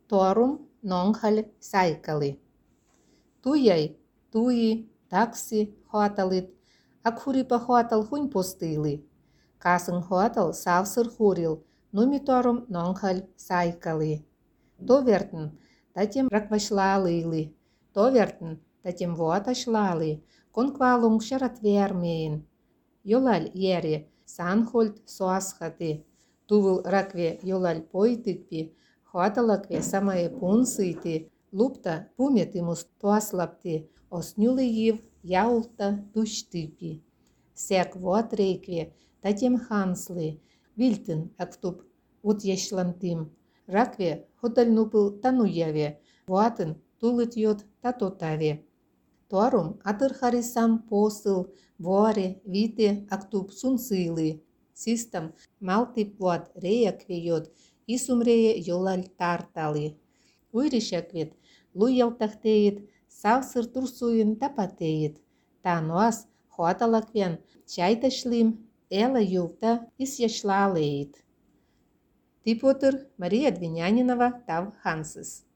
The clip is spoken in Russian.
Торум нонхаль сайкали. Туяй, туї, такси хоталит, акхурипа хотал хунь постили. Касын хотал савсыр хурил, нуми торум нонхаль сайкали. Товертн, татем раквашлалили, товертн, татем вуаташлали, конквалунг шаратвермейн. Йолаль ере, санхольд соасхати, тувыл ракве йолаль пойтыкпи, хоталакве самае пунсыйти, лупта пуметимус туаслапти, оснюлы ев яулта туштыпи. Сек вот рейкве, татем ханслы, вильтен актуп утешлантим. Ракве хотальнупыл тануяве, вуатын тулыт йод татотаве. Торум атырхарисам посыл, воре, вите актуп сунсылы. Систам малтип вот реякве йод, исумрее йолаль тарталы. Уйришаквет луялтахтеет, савсыр турсуин тапатеет. Тануас хуаталаквен чайташлим, эла ювта исяшлалеет. Типотыр Мария Двинянинова, Тав Хансес.